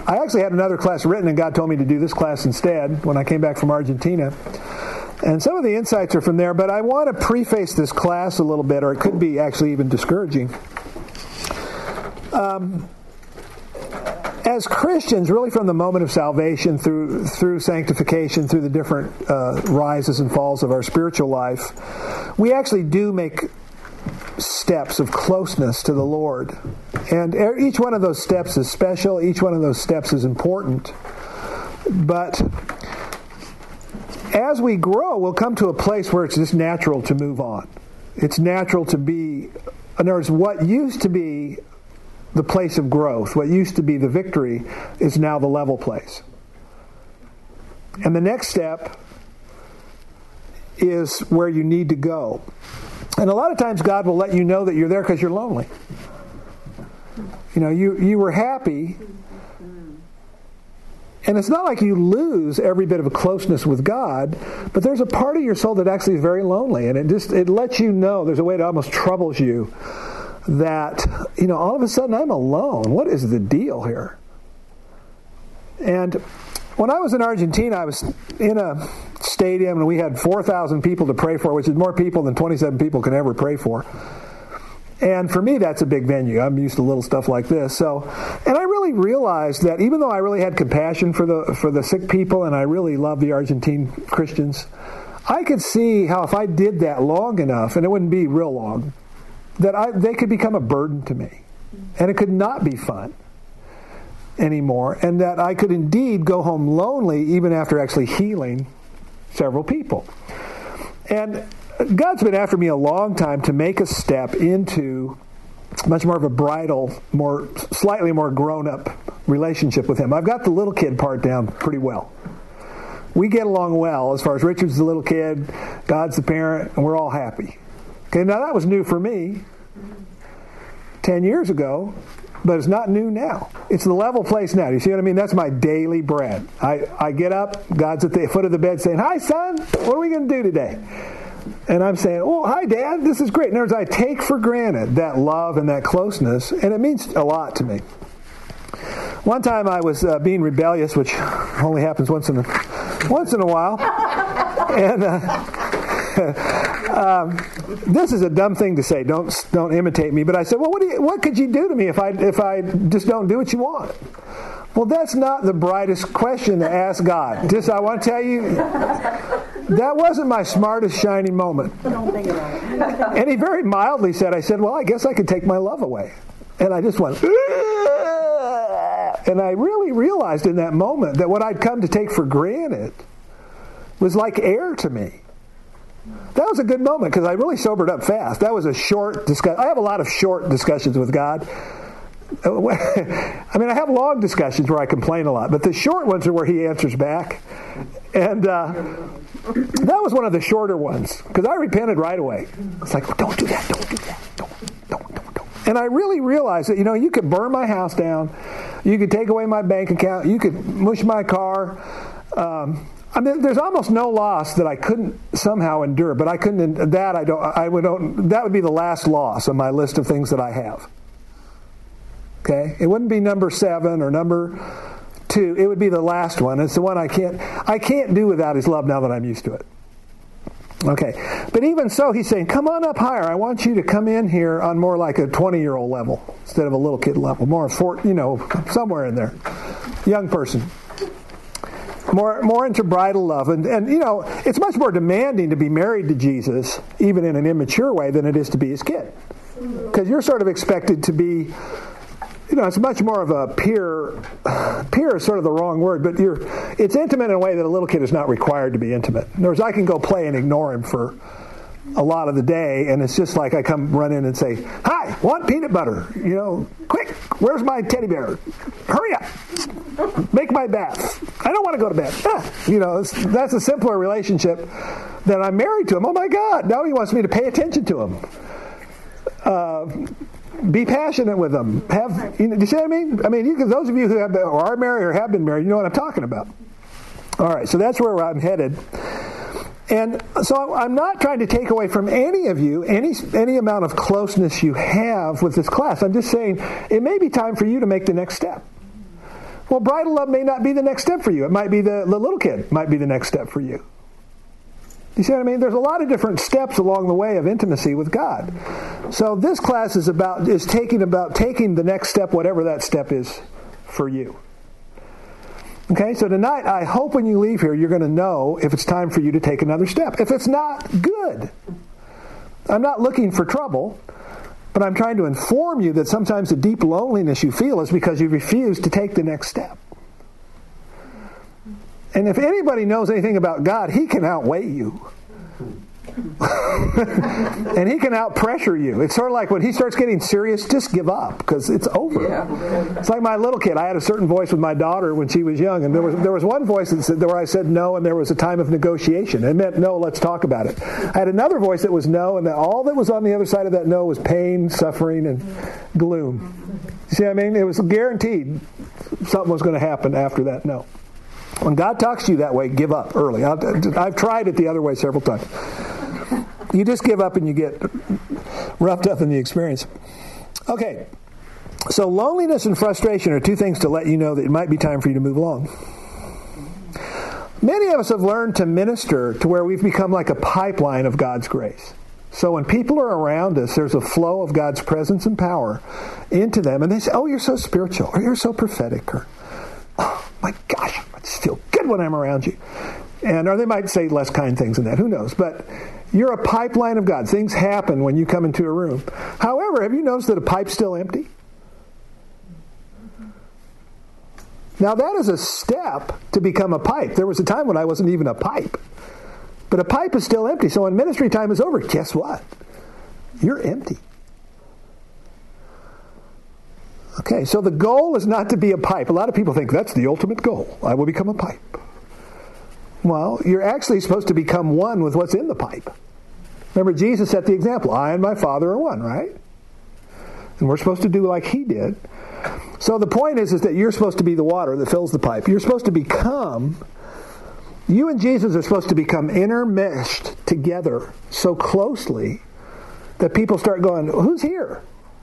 I actually had another class written, and God told me to do this class instead when I came back from Argentina. And some of the insights are from there, but I want to preface this class a little bit, or it could be actually even discouraging. As Christians, really from the moment of salvation through sanctification, through the different rises and falls of our spiritual life, we actually do make steps of closeness to the Lord. And each one of those steps is special. Each one of those steps is important. But as we grow, we'll come to a place where it's just natural to move on. It's natural to be, in other words, what used to be the place of growth, what used to be the victory, is now the level place. And the next step is where you need to go. And a lot of times God will let you know that you're there because you're lonely. You know, you were happy, and it's not like you lose every bit of a closeness with God, but there's a part of your soul that actually is very lonely, and it lets you know, there's a way that almost troubles you, that, you know, all of a sudden I'm alone. What is the deal here? And when I was in Argentina, I was in a stadium and we had 4,000 people to pray for, which is more people than 27 people can ever pray for. And for me, that's a big venue. I'm used to little stuff like this. And I really realized that even though I really had compassion for the sick people, and I really love the Argentine Christians, I could see how if I did that long enough, and it wouldn't be real long, that they could become a burden to me. And it could not be fun anymore. And that I could indeed go home lonely even after actually healing several people. And God's been after me a long time to make a step into much more of a bridal, slightly more grown-up relationship with Him. I've got the little kid part down pretty well. We get along well as far as Richard's the little kid, God's the parent, and we're all happy. Okay, now that was new for me 10 years ago, but it's not new now. It's the level place now. Do you see what I mean? That's my daily bread. I get up, God's at the foot of the bed saying, "Hi, son, what are we going to do today?" And I'm saying, "Oh, hi, Dad, this is great." In other words, I take for granted that love and that closeness, and it means a lot to me. One time I was being rebellious, which only happens once in a while, and this is a dumb thing to say. Don't imitate me. But I said, "Well, what could you do to me if I just don't do what you want?" Well, that's not the brightest question to ask God. I want to tell you, that wasn't my smartest shining moment. Don't think about it. And he very mildly said, I said, "Well, I guess I could take my love away." And I just went, and I really realized in that moment that what I'd come to take for granted was like air to me. That was a good moment because I really sobered up fast. That was a short discussion. I have a lot of short discussions with God. I mean, I have long discussions where I complain a lot, but the short ones are where He answers back. And that was one of the shorter ones because I repented right away. It's like, "Don't do that, don't do that, don't. And I really realized that, you could burn my house down, you could take away my bank account, you could mush my car. I mean, there's almost no loss that I couldn't somehow endure, but I couldn't. That would be the last loss on my list of things that I have. Okay, it wouldn't be number 7 or number 2. It would be the last one. It's the one I can't do without His love now that I'm used to it. Okay, but even so, He's saying, "Come on up higher. I want you to come in here on more like a 20-year-old level instead of a little kid level, more somewhere in there, young person." More into bridal love. And it's much more demanding to be married to Jesus, even in an immature way, than it is to be His kid. Because you're sort of expected to be, it's much more of a peer is sort of the wrong word, but it's intimate in a way that a little kid is not required to be intimate. In other words, I can go play and ignore him for a lot of the day, and it's just like I come run in and say, "Hi, want peanut butter? Quick, where's my teddy bear? Hurry up, make my bath. I don't want to go to bed." That's a simpler relationship than I'm married to him. Oh my God, now he wants me to pay attention to him. Be passionate with them. Do you see what I mean? I mean, those of you who are married or have been married, you know what I'm talking about. All right, so that's where I'm headed. And so I'm not trying to take away from any of you any amount of closeness you have with this class. I'm just saying it may be time for you to make the next step. Well, bridal love may not be the next step for you. It might be the little kid might be the next step for you. You see what I mean? There's a lot of different steps along the way of intimacy with God. So this class is taking the next step, whatever that step is for you. Okay, so tonight, I hope when you leave here, you're going to know if it's time for you to take another step. If it's not, good. I'm not looking for trouble, but I'm trying to inform you that sometimes the deep loneliness you feel is because you refuse to take the next step. And if anybody knows anything about God, He can outweigh you. And He can outpressure you. It's sort of like when He starts getting serious, just give up, because it's over. Yeah. It's like my little kid. I had a certain voice with my daughter when she was young, and there was one voice where I said no, and there was a time of negotiation. It meant no, let's talk about it. I had another voice that was no, and all that was on the other side of that no was pain, suffering, and gloom. You see what I mean? It was guaranteed something was going to happen after that no. When God talks to you that way, give up early. I've tried it the other way several times. You just give up and you get roughed up in the experience. Okay, so loneliness and frustration are two things to let you know that it might be time for you to move along. Many of us have learned to minister to where we've become like a pipeline of God's grace. So when people are around us, there's a flow of God's presence and power into them. And they say, oh, you're so spiritual, or you're so prophetic, or oh, my gosh, I just feel good when I'm around you. Or they might say less kind things than that. Who knows? But you're a pipeline of God. Things happen when you come into a room. However, have you noticed that a pipe's still empty? Now, that is a step to become a pipe. There was a time when I wasn't even a pipe. But a pipe is still empty. So when ministry time is over, guess what? You're empty. Okay, so the goal is not to be a pipe. A lot of people think that's the ultimate goal. I will become a pipe. Well, you're actually supposed to become one with what's in the pipe. Remember, Jesus set the example. I and my Father are one, right? And we're supposed to do like He did. So the point is that you're supposed to be the water that fills the pipe. You're supposed to become, you and Jesus are supposed to become intermeshed together so closely that people start going, who's here?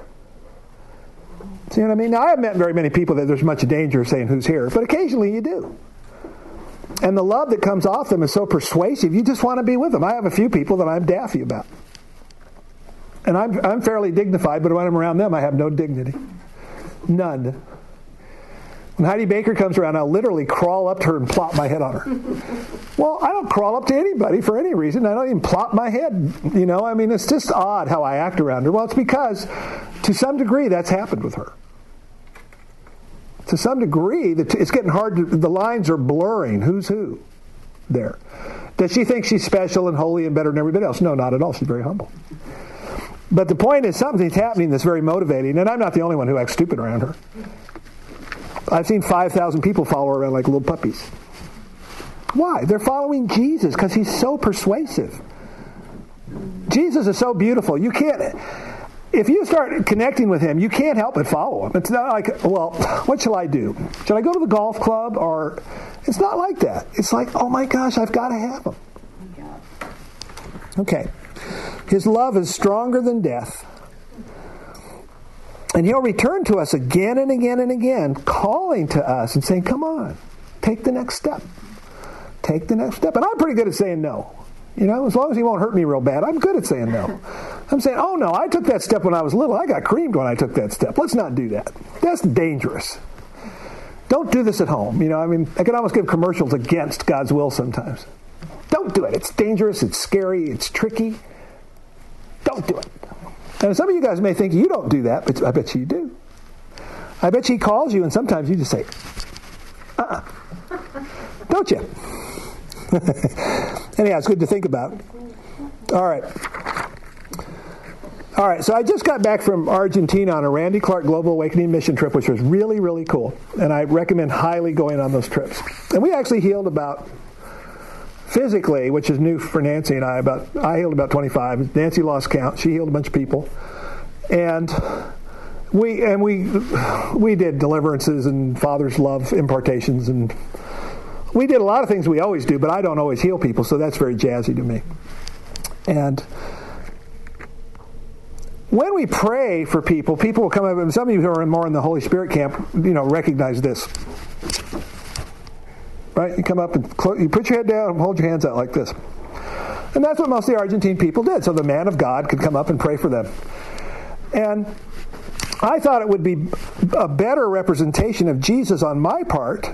See what I mean? Now, I haven't met very many people that there's much danger of saying who's here, but occasionally you do. And the love that comes off them is so persuasive, you just want to be with them. I have a few people that I'm daffy about. And I'm fairly dignified, but when I'm around them, I have no dignity. None. When Heidi Baker comes around, I'll literally crawl up to her and plop my head on her. Well, I don't crawl up to anybody for any reason. I don't even plop my head. You know, I mean, it's just odd how I act around her. Well, it's because, to some degree, that's happened with her. To some degree, it's getting hard. The lines are blurring. Who's who there? Does she think she's special and holy and better than everybody else? No, not at all. She's very humble. But the point is, something's happening that's very motivating, and I'm not the only one who acts stupid around her. I've seen 5,000 people follow her around like little puppies. Why? They're following Jesus because He's so persuasive. Jesus is so beautiful. You can't... If you start connecting with Him, you can't help but follow Him. It's not like, well, what shall I do? Should I go to the golf club? Or it's not like that. It's like, oh my gosh, I've got to have Him. Okay. His love is stronger than death. And He'll return to us again and again and again, calling to us and saying, come on, take the next step. Take the next step. And I'm pretty good at saying no. You know, as long as He won't hurt me real bad, I'm good at saying no. I'm saying, oh no, I took that step when I was little. I got creamed when I took that step. Let's not do that. That's dangerous. Don't do this at home. You know, I mean, I can almost give commercials against God's will sometimes. Don't do it. It's dangerous. It's scary. It's tricky. Don't do it. And some of you guys may think you don't do that, but I bet you do. I bet He calls you, and sometimes you just say, don't you? Anyhow, it's good to think about. All right, so I just got back from Argentina on a Randy Clark Global Awakening mission trip, which was really, really cool. And I recommend highly going on those trips. And we actually healed about, physically, which is new for Nancy and I healed about 25. Nancy lost count. She healed a bunch of people. And we did deliverances and Father's love impartations, and we did a lot of things we always do, but I don't always heal people, so that's very jazzy to me. And when we pray for people will come up, and some of you who are more in the Holy Spirit camp, you know, recognize this. Right? You come up and you put your head down and hold your hands out like this. And that's what most of the Argentine people did, so the man of God could come up and pray for them. And I thought it would be a better representation of Jesus on my part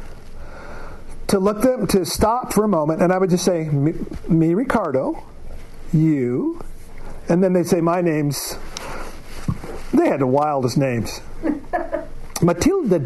to stop for a moment, and I would just say, me Ricardo, you, and then they'd say, my name's, they had the wildest names. Matilda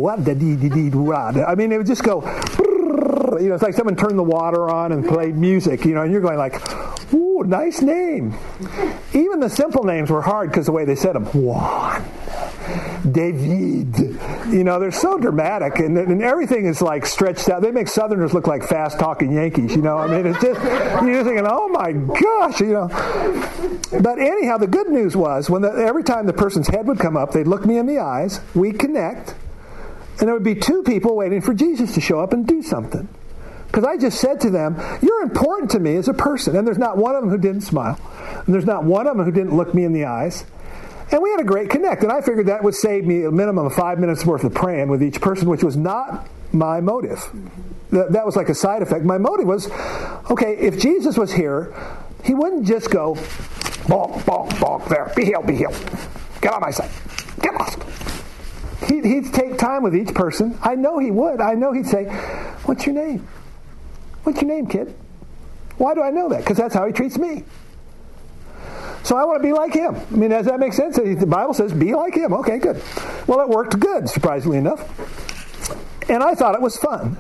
I mean, it would just go, it's like someone turned the water on and played music, and you're going like, ooh, nice name. Even the simple names were hard because the way they said them. Juan, David. They're so dramatic, and everything is like stretched out. They make Southerners look like fast-talking Yankees, I mean, it's just, you're thinking, oh my gosh, But anyhow, the good news was, every time the person's head would come up, they'd look me in the eyes, we'd connect, and there would be two people waiting for Jesus to show up and do something. Because I just said to them, you're important to me as a person. And there's not one of them who didn't smile. And there's not one of them who didn't look me in the eyes. And we had a great connect. And I figured that would save me a minimum of 5 minutes worth of praying with each person, which was not my motive. That was like a side effect. My motive was, okay, if Jesus was here, he wouldn't just go, bonk, bonk, bonk, there, be healed, be healed. Get on my side. Get lost. He'd take time with each person. I know he would. I know he'd say, what's your name? What's your name, kid? Why do I know that? Because that's how he treats me. So I want to be like him. I mean, does that make sense? The Bible says, be like him. Okay, good. Well, it worked good, surprisingly enough. And I thought it was fun.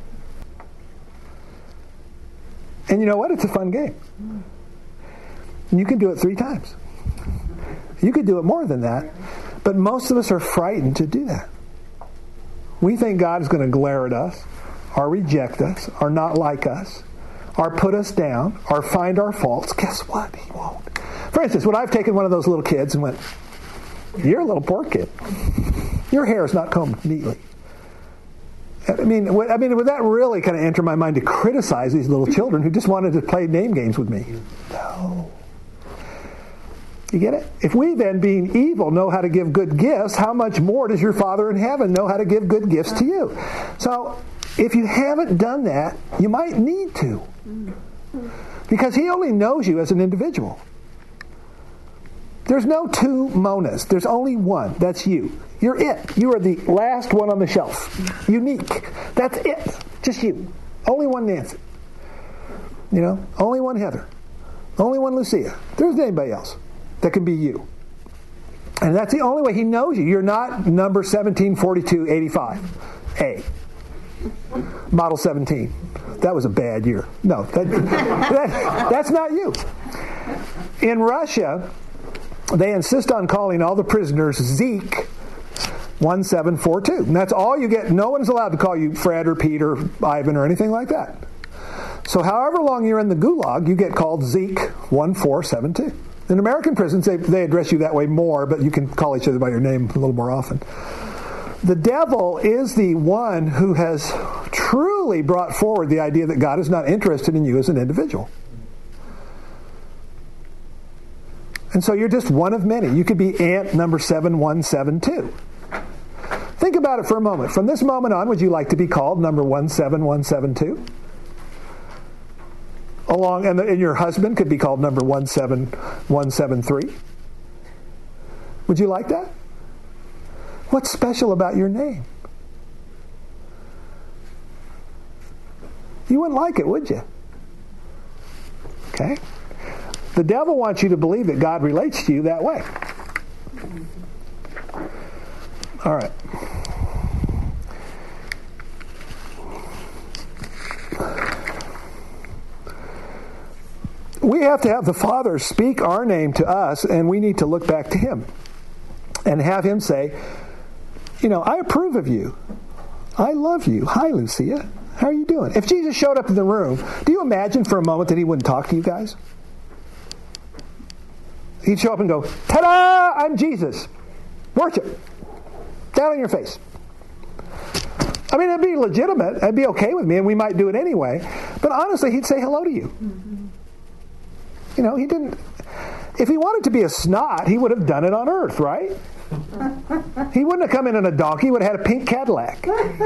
And you know what? It's a fun game. You can do it 3 times. You could do it more than that. But most of us are frightened to do that. We think God is going to glare at us, or reject us, or not like us, or put us down, or find our faults. Guess what? He won't. For instance, when I've taken one of those little kids and went, you're a little poor kid. Your hair is not combed neatly. I mean, would that really kind of enter my mind to criticize these little children who just wanted to play name games with me? No. You get it? If we then, being evil, know how to give good gifts, how much more does your Father in heaven know how to give good gifts to you? So, if you haven't done that, you might need to. Because he only knows you as an individual. There's no 2 Monas. There's only one. That's you. You're it. You are the last one on the shelf. Unique. That's it. Just you. Only one Nancy. Only one Heather. Only one Lucia. There isn't anybody else that can be you. And that's the only way he knows you. You're not number 174285A. Model 17. That was a bad year. No, that's not you. In Russia, they insist on calling all the prisoners Zeke 1742. And that's all you get. No one's allowed to call you Fred or Pete or Ivan or anything like that. So however long you're in the gulag, you get called Zeke 1472. In American prisons, they address you that way more, but you can call each other by your name a little more often. The devil is the one who has truly brought forward the idea that God is not interested in you as an individual. And so you're just one of many. You could be ant number 7172. Think about it for a moment. From this moment on, would you like to be called number 17172? And your husband could be called number 17173. Would you like that? What's special about your name? You wouldn't like it, would you? Okay? The devil wants you to believe that God relates to you that way. All right. We have to have the Father speak our name to us, and we need to look back to Him and have Him say, I approve of you. I love you. Hi, Lucia. How are you doing? If Jesus showed up in the room, do you imagine for a moment that He wouldn't talk to you guys? He'd show up and go, ta-da! I'm Jesus. Worship. Down on your face. I mean, it'd be legitimate. It'd be okay with me, and we might do it anyway. But honestly, He'd say hello to you. He didn't... If He wanted to be a snot, He would have done it on earth, right? He wouldn't have come in on a donkey. He would have had a pink Cadillac.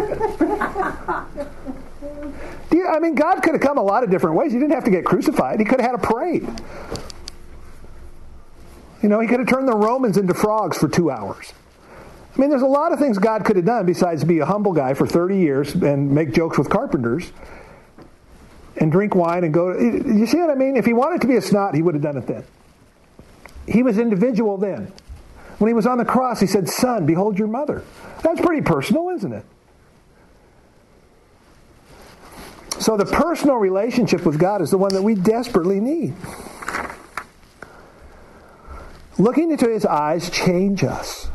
God could have come a lot of different ways. He didn't have to get crucified. He could have had a parade. He could have turned the Romans into frogs for 2 hours. There's a lot of things God could have done besides be a humble guy for 30 years and make jokes with carpenters and drink wine and go. You see what I mean? If he wanted to be a snot, he would have done it then. He was individual then. When he was on the cross, he said, "Son, behold your mother." That's pretty personal, isn't it? So the personal relationship with God is the one that we desperately need. Looking into his eyes change us.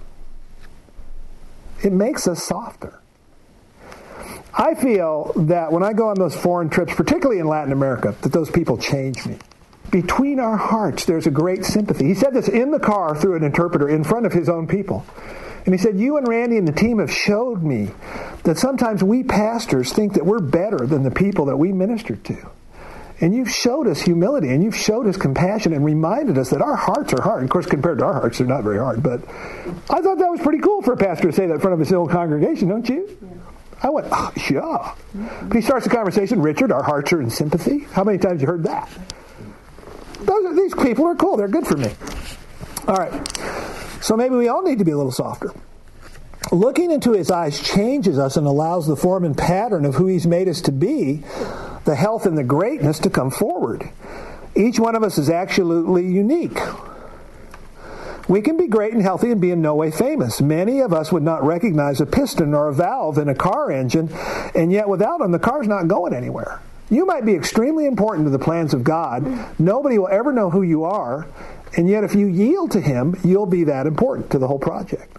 It makes us softer. I feel that when I go on those foreign trips, particularly in Latin America, that those people change me. Between our hearts, there's a great sympathy. He said this in the car through an interpreter in front of his own people. And he said, "You and Randy and the team have showed me that sometimes we pastors think that we're better than the people that we minister to. And you've showed us humility, and you've showed us compassion, and reminded us that our hearts are hard." Of course, compared to our hearts, they're not very hard. But I thought that was pretty cool for a pastor to say that in front of his own congregation, don't you? Yeah. I went, "Oh, yeah." But he starts the conversation, "Richard, our hearts are in sympathy." How many times have you heard that? These people are cool. They're good for me. All right. So maybe we all need to be a little softer. Looking into his eyes changes us and allows the form and pattern of who he's made us to be, the health and the greatness to come forward. Each one of us is absolutely unique. We can be great and healthy and be in no way famous. Many of us would not recognize a piston or a valve in a car engine, and yet without them, the car's not going anywhere. You might be extremely important to the plans of God. Nobody will ever know who you are, and yet if you yield to him, you'll be that important to the whole project.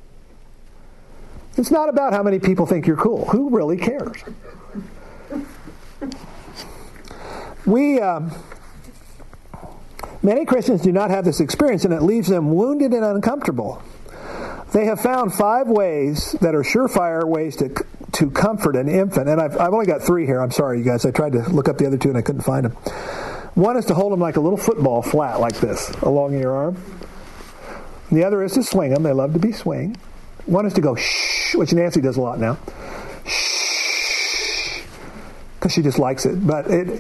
It's not about how many people think you're cool. Who really cares? Many Christians do not have this experience, and it leaves them wounded and uncomfortable. They have found 5 ways that are surefire ways to comfort an infant. And I've only got 3 here. I'm sorry, you guys. I tried to look up the other 2 and I couldn't find them. One is to hold them like a little football flat like this along your arm. The other is to swing them. They love to be swinged. One is to go shh, which Nancy does a lot now. Shh. Because she just likes it. But it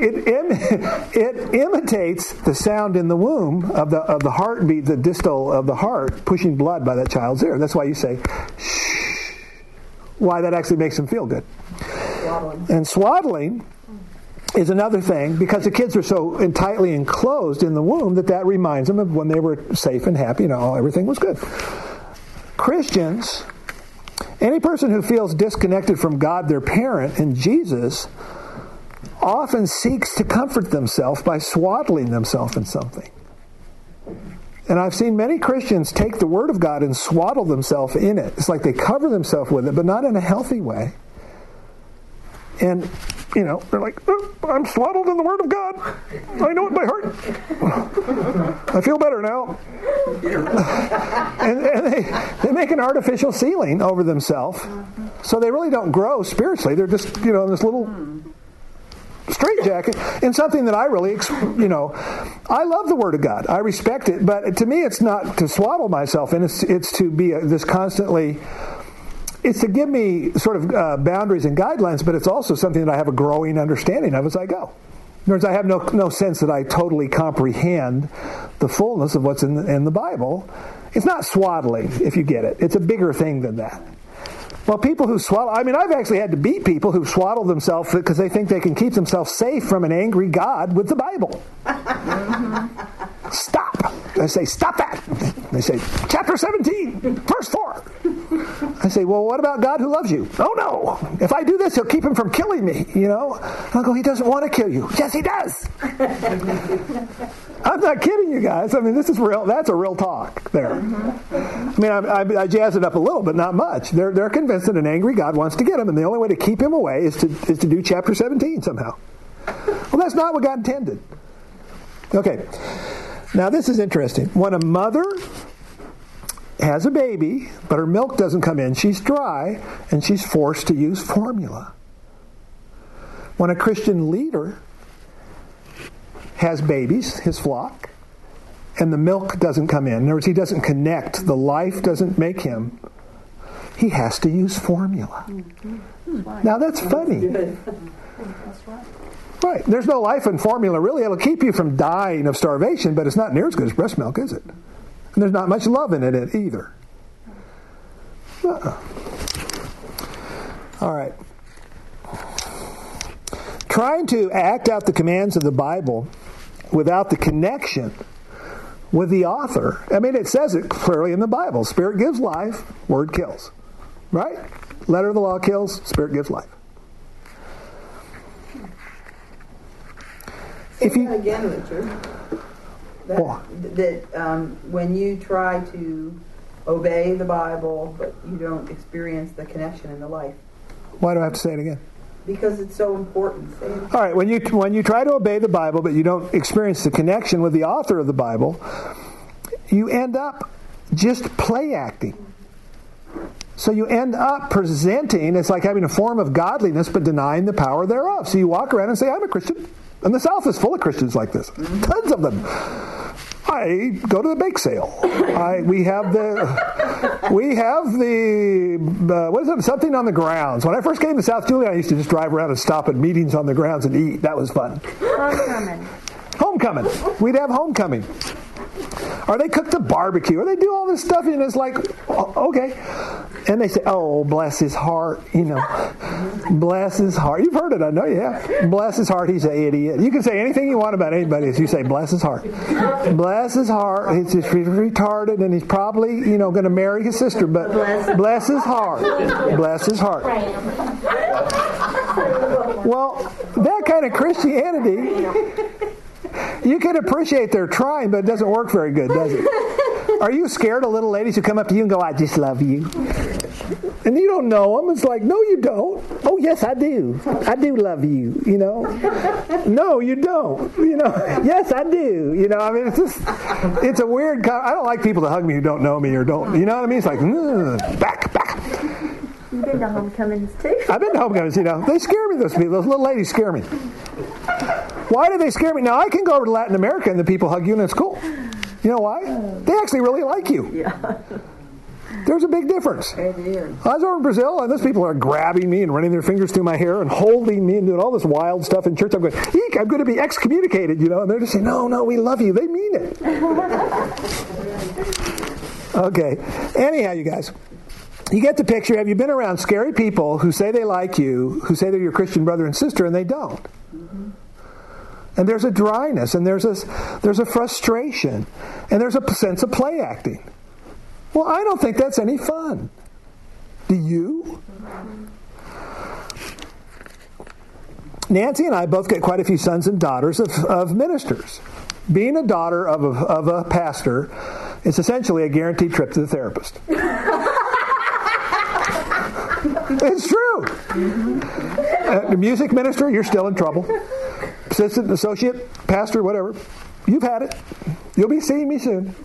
imitates the sound in the womb of the heartbeat, the distal of the heart, pushing blood by that child's ear. That's why you say shh. Why that actually makes them feel good. Swaddling. And swaddling is another thing, because the kids are so tightly enclosed in the womb that reminds them of when they were safe and happy, everything was good. Christians, any person who feels disconnected from God, their parent, and Jesus, often seeks to comfort themselves by swaddling themselves in something. And I've seen many Christians take the Word of God and swaddle themselves in it. It's like they cover themselves with it, but not in a healthy way. And, they're like, "I'm swaddled in the Word of God. I know it by heart. I feel better now." and they make an artificial ceiling over themselves, so they really don't grow spiritually. They're just, in this little straitjacket, in something that I really, I love the Word of God. I respect it, but to me it's not to swaddle myself in. It's to be this constantly... It's to give me sort of boundaries and guidelines, but it's also something that I have a growing understanding of as I go. In other words, I have no sense that I totally comprehend the fullness of what's in the Bible. It's not swaddling, if you get it. It's a bigger thing than that. Well, people who swaddle... I've actually had to beat people who swaddle themselves because they think they can keep themselves safe from an angry God with the Bible. Stop. I say, "Stop that." They say, "Chapter 17, verse 4. I say, "Well, what about God who loves you?" "Oh, no. If I do this, he'll keep him from killing me, I'll go, "He doesn't want to kill you." "Yes, he does." I'm not kidding you guys. This is real. That's a real talk there. I jazz it up a little, but not much. They're convinced that an angry God wants to get him, and the only way to keep him away is to do chapter 17 somehow. Well, that's not what God intended. Okay. Now, this is interesting. When a mother has a baby, but her milk doesn't come in, she's dry, and she's forced to use formula. When a Christian leader has babies, his flock, and the milk doesn't come in other words, he doesn't connect, the life doesn't make him, he has to use formula. Now that's funny. Right. There's no life in formula, really. It'll keep you from dying of starvation, but it's not near as good as breast milk, is it? And there's not much love in it either. All right. Trying to act out the commands of the Bible without the connection with the author. I mean, it says it clearly in the Bible. Spirit gives life, word kills. Right? Letter of the law kills, Spirit gives life. Say that again, Richard. When you try to obey the Bible, but you don't experience the connection in the life. Why do I have to say it again? Because it's so important. All right, when you try to obey the Bible, but you don't experience the connection with the author of the Bible, you end up just play acting. So you end up presenting, it's like having a form of godliness, but denying the power thereof. So you walk around and say, I'm a Christian. And the South is full of Christians like this. Tons of them. I go to the bake sale. We have the what is it? Something on the grounds. When I first came to South Julian, I used to just drive around and stop at meetings on the grounds and eat. That was fun. Homecoming. We'd have homecoming. Or they cook the barbecue. Or they do all this stuff, and it's like, okay. And they say, oh, bless his heart, Bless his heart. You've heard it, I know you have. Bless his heart, he's an idiot. You can say anything you want about anybody if you say, bless his heart. Bless his heart, he's just retarded, and he's probably, going to marry his sister, but bless his heart. Bless his heart. Well, that kind of Christianity, you can appreciate they're trying, but it doesn't work very good, does it? Are you scared of little ladies who come up to you and go, I just love you? And you don't know them. It's like, no, you don't. Oh, yes, I do. I do love you, No, you don't. Yes, I do. I mean, it's a weird, I don't like people to hug me who don't know me or don't, you know what I mean? It's like, back. You've been to homecomings, too. I've been to homecomings, They scare me, those people. Those little ladies scare me. Why do they scare me? Now, I can go over to Latin America and the people hug you and it's cool. You know why? They actually really like you. Yeah. There's a big difference. It is. I was over in Brazil, and those people are grabbing me and running their fingers through my hair and holding me and doing all this wild stuff in church. I'm going, eek, I'm going to be excommunicated, And they're just saying, no, we love you. They mean it. Okay. Anyhow, you guys, you get the picture. Have you been around scary people who say they like you, who say they're your Christian brother and sister, and they don't? Mm-hmm. And there's a dryness, and there's a frustration, and there's a sense of play acting. Well, I don't think that's any fun. Do you? Nancy and I both get quite a few sons and daughters of ministers. Being a daughter of a pastor is essentially a guaranteed trip to the therapist. It's true. The music minister, you're still in trouble. Assistant, associate, pastor, whatever. You've had it. You'll be seeing me soon.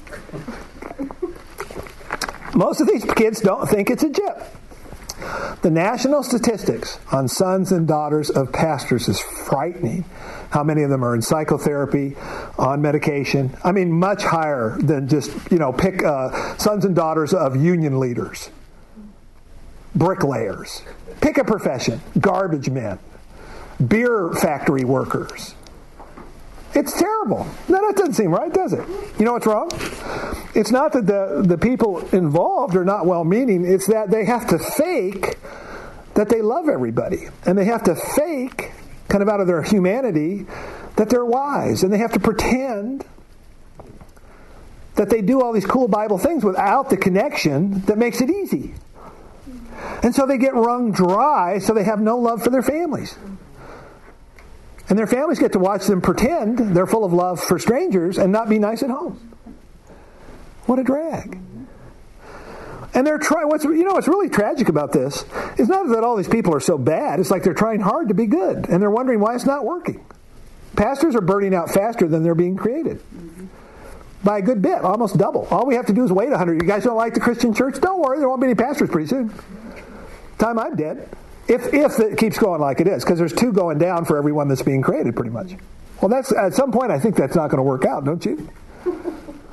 Most of these kids don't think it's a joke. The national statistics on sons and daughters of pastors is frightening. How many of them are in psychotherapy, on medication? I mean, much higher than just, pick sons and daughters of union leaders, bricklayers. Pick a profession, garbage men, beer factory workers. It's terrible. No, that doesn't seem right, does it? You know what's wrong? It's not that the people involved are not well-meaning. It's that they have to fake that they love everybody. And they have to fake, kind of out of their humanity, that they're wise. And they have to pretend that they do all these cool Bible things without the connection that makes it easy. And so they get wrung dry, so they have no love for their families. And their families get to watch them pretend they're full of love for strangers and not be nice at home. What a drag. And they're trying. What's really tragic about this is not that all these people are so bad. It's like they're trying hard to be good, and they're wondering why it's not working. Pastors are burning out faster than they're being created. By a good bit, almost double. All we have to do is wait 100. You guys don't like the Christian church? Don't worry, there won't be any pastors pretty soon. Time I'm dead. If it keeps going like it is, because there's 2 going down for every one that's being created, pretty much. Well, that's at some point, I think that's not going to work out, don't you?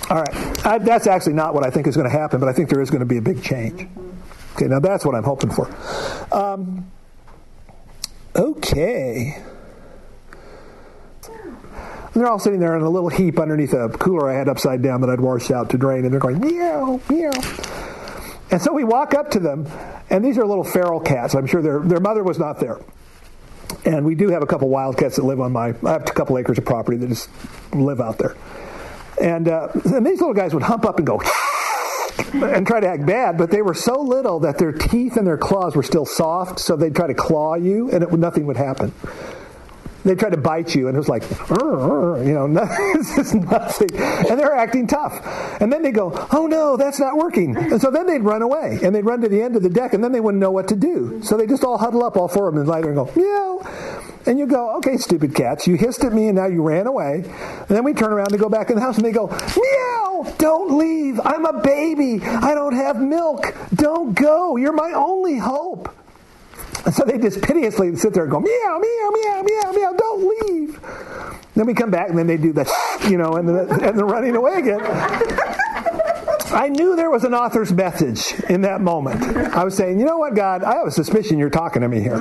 All right. That's actually not what I think is going to happen, but I think there is going to be a big change. Okay, now that's what I'm hoping for. Okay. And they're all sitting there in a little heap underneath a cooler I had upside down that I'd washed out to drain, and they're going, meow, meow. And so we walk up to them, and these are little feral cats. I'm sure their mother was not there. And we do have a couple wildcats that live on I have a couple acres of property that just live out there. And these little guys would hump up and go and try to act bad, but they were so little that their teeth and their claws were still soft, so they'd try to claw you, and nothing would happen. They'd try to bite you, and it was like, it's just nothing. And they're acting tough. And then they go, oh no, that's not working. And so then they'd run away, and they'd run to the end of the deck, and then they wouldn't know what to do. So they just all huddle up, all four of them, and lie there and go, meow. And you go, okay, stupid cats, you hissed at me, and now you ran away. And then we turn around to go back in the house, and they go, meow, don't leave. I'm a baby. I don't have milk. Don't go. You're my only hope. And so they just piteously sit there and go, meow, meow, meow, meow, meow, don't leave. Then we come back, and then they do that, and they're running away again. I knew there was an author's message in that moment. I was saying, you know what, God, I have a suspicion you're talking to me here.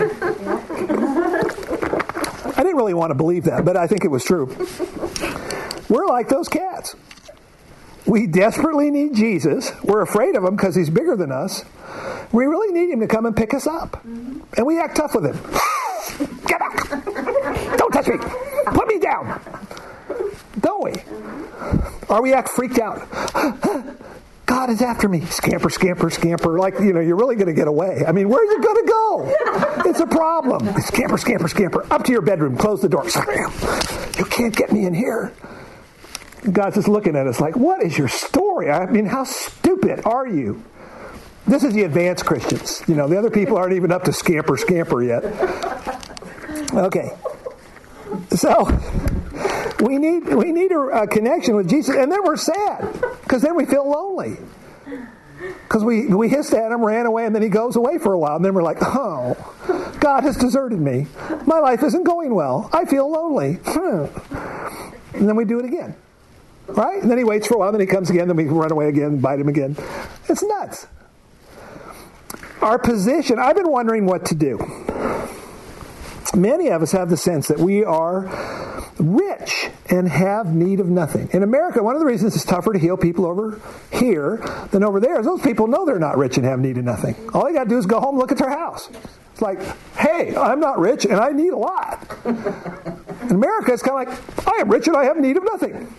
I didn't really want to believe that, but I think it was true. We're like those cats. We desperately need Jesus. We're afraid of him because he's bigger than us. We really need him to come and pick us up. And we act tough with him. Get back! Don't touch me! Put me down! Don't we? Or we act freaked out. God is after me. Scamper, scamper, scamper. Like, you're really going to get away. I mean, where are you going to go? It's a problem. Scamper, scamper, scamper. Up to your bedroom. Close the door. You can't get me in here. God's just looking at us like, what is your story? I mean, how stupid are you? This is the advanced Christians. The other people aren't even up to scamper, scamper yet. Okay. So we need a connection with Jesus, and then we're sad because then we feel lonely because we hissed at him, ran away, and then he goes away for a while, and then we're like, oh, God has deserted me. My life isn't going well. I feel lonely. And then we do it again, right? And then he waits for a while, then he comes again, then we run away again, bite him again. It's nuts. Our position, I've been wondering what to do. Many of us have the sense that we are rich and have need of nothing. In America, one of the reasons it's tougher to heal people over here than over there is those people know they're not rich and have need of nothing. All they got to do is go home and look at their house. It's like, hey, I'm not rich and I need a lot. In America, it's kind of like, I am rich and I have need of nothing.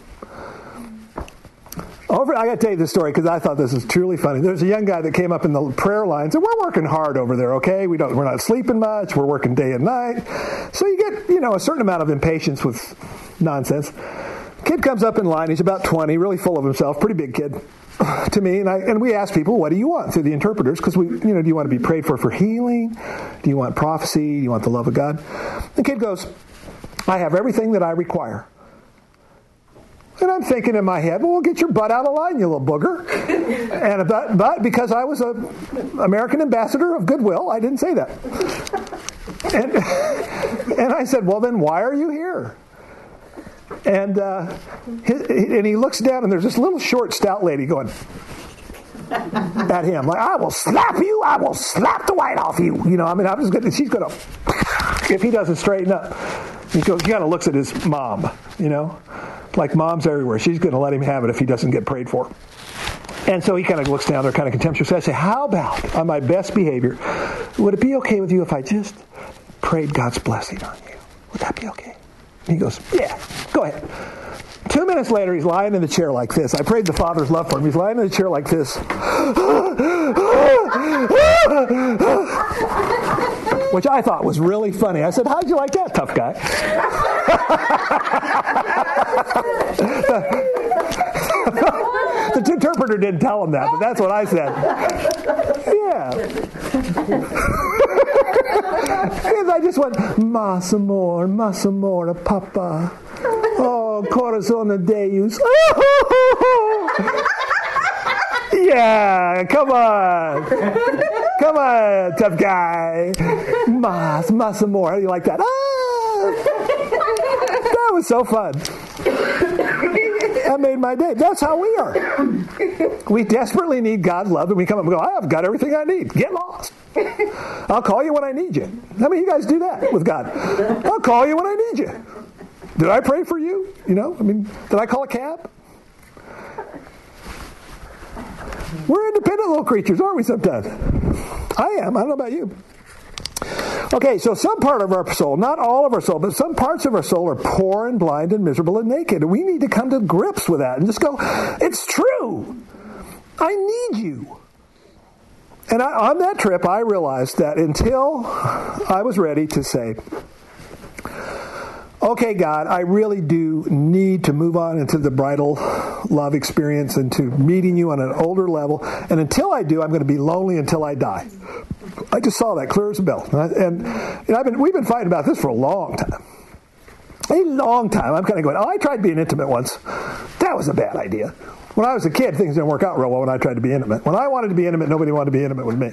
I got to tell you this story because I thought this was truly funny. There's a young guy that came up in the prayer lines, and we're working hard over there, okay? We're not sleeping much. We're working day and night. So you get, a certain amount of impatience with nonsense. Kid comes up in line. He's about 20, really full of himself, pretty big kid to me. And we ask people, what do you want through the interpreters? Because do you want to be prayed for healing? Do you want prophecy? Do you want the love of God? The kid goes, I have everything that I require. And I'm thinking in my head, well, get your butt out of line, you little booger. But because I was an American ambassador of goodwill, I didn't say that. And I said, well, then why are you here? And he looks down, and there's this little short, stout lady going at him, like, I will slap you. I will slap the white off you. I'm just going. She's going to, if he doesn't straighten up. He kind of looks at his mom, like moms everywhere. She's going to let him have it if he doesn't get prayed for. And so he kind of looks down there kind of contemptuous. I say, how about on my best behavior, would it be okay with you if I just prayed God's blessing on you? Would that be okay? And he goes, yeah, go ahead. 2 minutes later, he's lying in the chair like this. I prayed the Father's love for him. He's lying in the chair like this. Which I thought was really funny. I said, how'd you like that, tough guy? The interpreter didn't tell him that, but that's what I said. Yeah. Because I just went, más amor, papa. Oh, corazón de Deus. Yeah, come on. Come on, tough guy. Más amor. How do you like that? Ah! That was so fun. That made my day. That's how we are. We desperately need God's love, and we come up and go, I've got everything I need. Get lost. I'll call you when I need you. How many of you guys do that with God? I'll call you when I need you. Did I pray for you? Did I call a cab? We're independent little creatures, aren't we, sometimes? I am. I don't know about you. Okay, so some part of our soul, not all of our soul, but some parts of our soul are poor and blind and miserable and naked. And we need to come to grips with that and just go, it's true. I need you. And on that trip, I realized that until I was ready to say, okay, God, I really do need to move on into the bridal love experience and to meeting you on an older level. And until I do, I'm going to be lonely until I die. I just saw that clear as a bell. And we've been fighting about this for a long time. A long time. I'm kind of going, I tried being intimate once. That was a bad idea. When I was a kid, things didn't work out real well when I tried to be intimate. When I wanted to be intimate, nobody wanted to be intimate with me.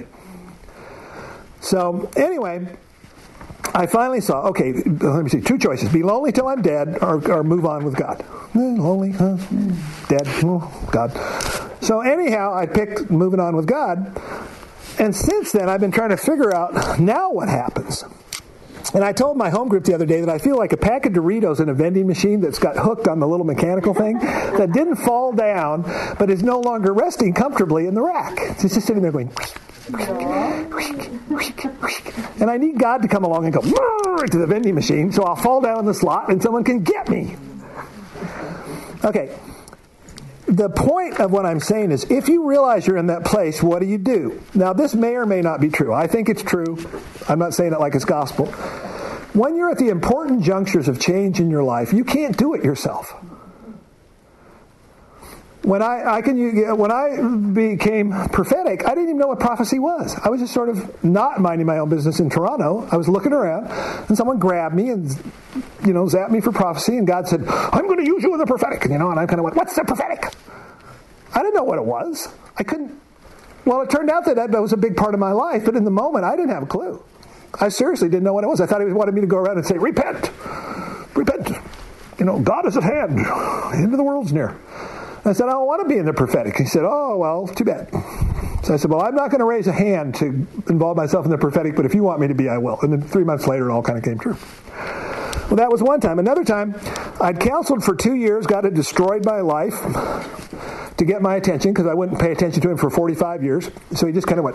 So, anyway, I finally saw, okay, let me see, two choices. Be lonely till I'm dead or move on with God. Lonely, dead, God. So anyhow, I picked moving on with God. And since then, I've been trying to figure out now what happens. And I told my home group the other day that I feel like a pack of Doritos in a vending machine that's got hooked on the little mechanical thing that didn't fall down, but is no longer resting comfortably in the rack. It's just sitting there going... And I need God to come along and go to the vending machine so I'll fall down in the slot and someone can get me. Okay. The point of what I'm saying is if you realize you're in that place, what do? Now, this may or may not be true. I think it's true. I'm not saying it like it's gospel. When you're at the important junctures of change in your life, you can't do it yourself. When I became prophetic, I didn't even know what prophecy was. I was just sort of not minding my own business in Toronto. I was looking around, and someone grabbed me and, zapped me for prophecy, and God said, I'm going to use you in the prophetic. And I kind of went, what's the prophetic? I didn't know what it was. I couldn't. Well, it turned out that was a big part of my life, but in the moment, I didn't have a clue. I seriously didn't know what it was. I thought he wanted me to go around and say, repent. Repent. God is at hand. The end of the world's near. I said, I don't want to be in the prophetic. He said, oh, well, too bad. So I said, well, I'm not going to raise a hand to involve myself in the prophetic, but if you want me to be, I will. And then 3 months later, it all kind of came true. Well, that was one time. Another time, I'd counseled for 2 years, God had destroyed my life to get my attention because I wouldn't pay attention to him for 45 years. So he just kind of went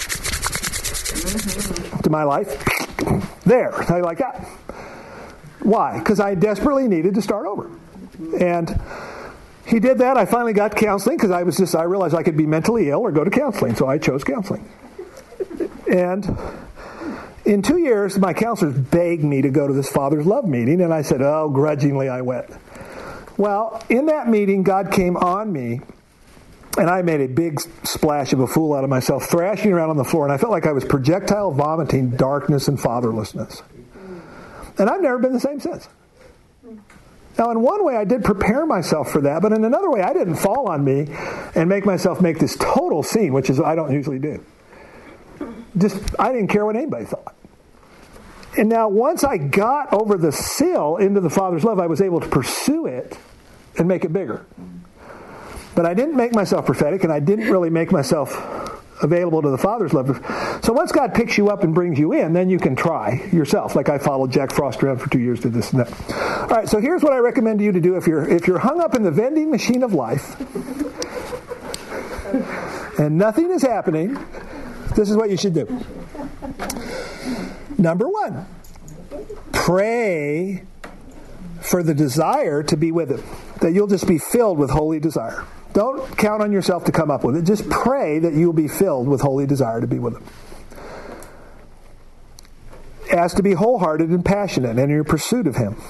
to my life. There. How you like that? Why? Because I desperately needed to start over. And he did that. I finally got counseling because I realized I could be mentally ill or go to counseling. So I chose counseling. And in 2 years, my counselors begged me to go to this Father's Love meeting. And I said, grudgingly I went. Well, in that meeting, God came on me. And I made a big splash of a fool out of myself, thrashing around on the floor. And I felt like I was projectile vomiting darkness and fatherlessness. And I've never been the same since. Now, in one way, I did prepare myself for that, but in another way, I didn't fall on me and make myself make this total scene, which is I don't usually do. I didn't care what anybody thought. And now, once I got over the sill into the Father's love, I was able to pursue it and make it bigger. But I didn't make myself prophetic, and I didn't really make myself available to the Father's love. So once God picks you up and brings you in, then you can try yourself. Like I followed Jack Frost around for 2 years, did this and that. All right, so here's what I recommend you to do if you're hung up in the vending machine of life and nothing is happening. This is what you should do. Number 1, pray for the desire to be with him, that you'll just be filled with holy desire. Don't count on yourself to come up with it. Just pray that you'll be filled with holy desire to be with him. Ask to be wholehearted and passionate in your pursuit of him.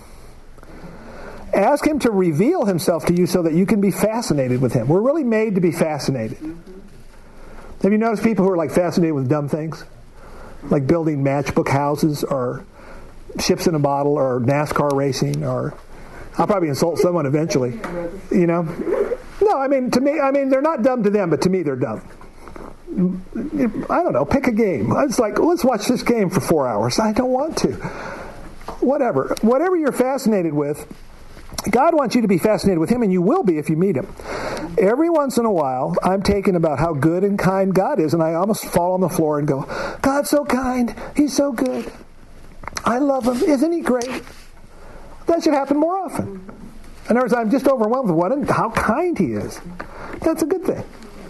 Ask him to reveal himself to you so that you can be fascinated with him. We're really made to be fascinated. Have you noticed people who are fascinated with dumb things? Like building matchbook houses or ships in a bottle or NASCAR racing or... I'll probably insult someone eventually. No, to me, they're not dumb to them, but to me they're dumb. I don't know, pick a game. It's like, let's watch this game for 4 hours. I don't want to. Whatever you're fascinated with, God wants you to be fascinated with him, and you will be if you meet him. Every once in a while, I'm taken about how good and kind God is, and I almost fall on the floor and go, God's so kind. He's so good. I love him. Isn't he great? That should happen more often. In other words, I'm just overwhelmed with how kind he is. That's a good thing.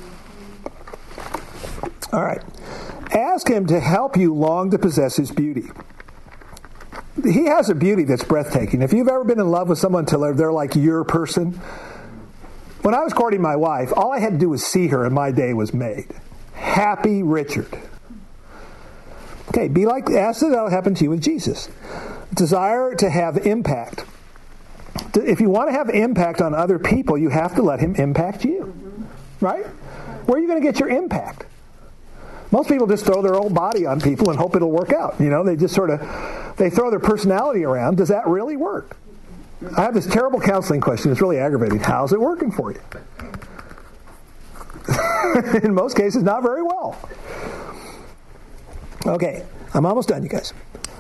All right. Ask him to help you long to possess his beauty. He has a beauty that's breathtaking. If you've ever been in love with someone till they're like your person. When I was courting my wife, all I had to do was see her and my day was made. Happy Richard. Okay, ask that that'll happen to you with Jesus. Desire to have impact. If you want to have impact on other people, you have to let him impact you. Right? Where are you going to get your impact? Most people just throw their own body on people and hope it'll work out. They just they throw their personality around. Does that really work? I have this terrible counseling question. It's really aggravating. How's it working for you? In most cases, not very well. Okay, I'm almost done, you guys.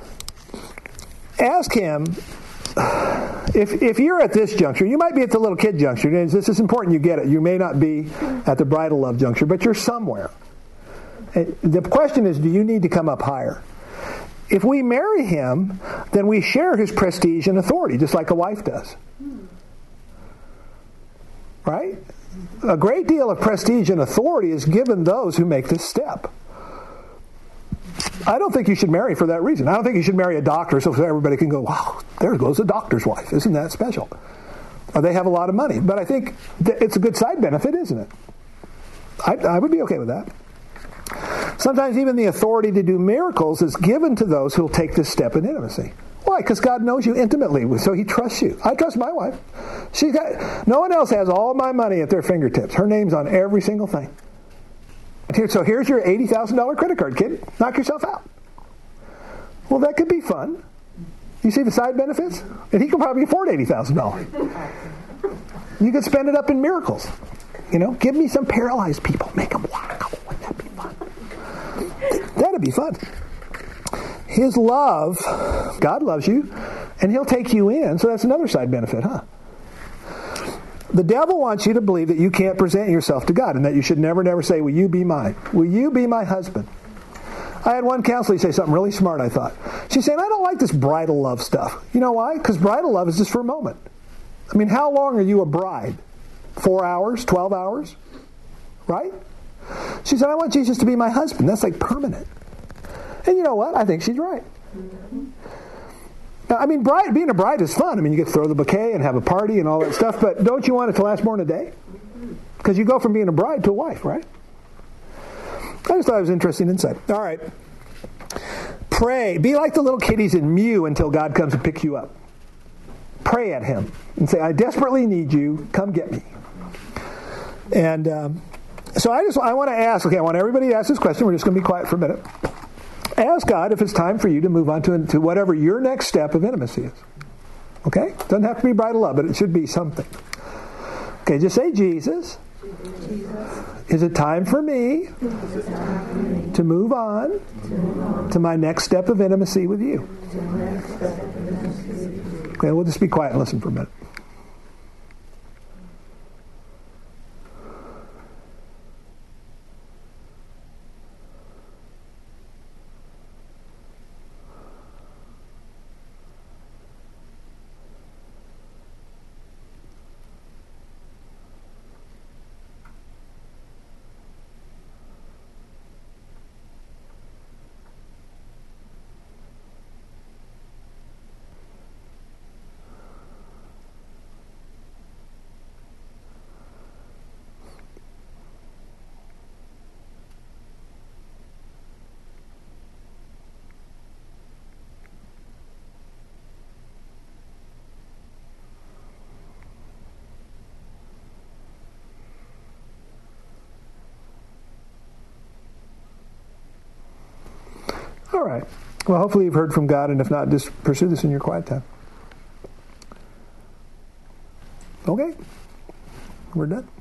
Ask him, if you're at this juncture, you might be at the little kid juncture. This is important you get it. You may not be at the bridal love juncture, but you're somewhere. The question is, do you need to come up higher? If we marry him, then we share his prestige and authority, just like a wife does. Right? A great deal of prestige and authority is given those who make this step. I don't think you should marry for that reason. I don't think you should marry a doctor so everybody can go, wow, there goes a doctor's wife. Isn't that special? Or they have a lot of money. But I think it's a good side benefit, isn't it? I would be okay with that. Sometimes even the authority to do miracles is given to those who will take this step in intimacy. Why? Because God knows you intimately, so he trusts you. I trust my wife. No one else has all my money at their fingertips. Her name's on every single thing. So here's your $80,000 credit card, kid. Knock yourself out. Well, that could be fun. You see the side benefits? And he could probably afford $80,000. You could spend it up in miracles. Give me some paralyzed people. Make them walk. Wouldn't that be fun? That'd be fun. His love, God loves you, and he'll take you in. So that's another side benefit, huh? The devil wants you to believe that you can't present yourself to God and that you should never say, will you be mine? Will you be my husband? I had one counselor say something really smart, I thought. She's saying, I don't like this bridal love stuff. You know why? Because bridal love is just for a moment. I mean, how long are you a bride? 4 hours? 12 hours? Right? She said, I want Jesus to be my husband. That's like permanent. And you know what? I think she's right. Now, I mean, being a bride is fun. I mean, you get to throw the bouquet and have a party and all that stuff, but don't you want it to last more than a day? Because you go from being a bride to a wife, right? I just thought it was interesting insight. All right. Pray. Be like the little kitties and mew until God comes and picks you up. Pray at him and say, I desperately need you. Come get me. And so I want to ask, I want everybody to ask this question. We're just going to be quiet for a minute. Ask God if it's time for you to move on to whatever your next step of intimacy is. Okay? Doesn't have to be bridal love, but it should be something. Okay, just say, Jesus, is it time for me to move on to my next step of intimacy with you? Okay, we'll just be quiet and listen for a minute. All right. Well, hopefully you've heard from God, and if not, just pursue this in your quiet time. Okay. We're done.